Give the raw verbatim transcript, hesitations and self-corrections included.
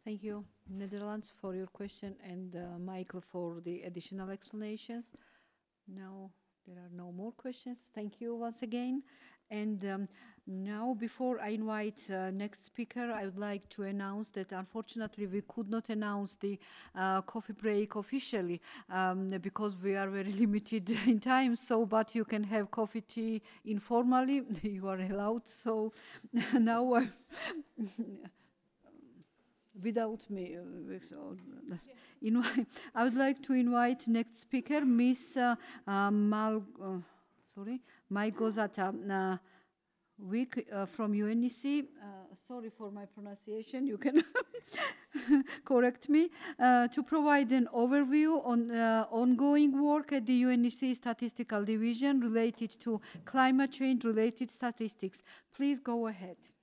Thank you, Netherlands, for your question, and uh, Michael for the additional explanations. Now there are no more questions. Thank you once again. And um, now, before I invite uh, next speaker, I would like to announce that unfortunately we could not announce the uh, coffee break officially um, because we are very limited in time. So, but you can have coffee, tea informally. You are allowed. So now. I without me. uh, so, invite, I would like to invite next speaker, Miss uh, uh, Mal, uh, sorry, Maigozata uh, Wick uh, from U N E C. Uh, sorry for my pronunciation. You can correct me. Uh, to provide an overview on uh, ongoing work at the U N E C Statistical Division related to climate change related statistics. Please go ahead.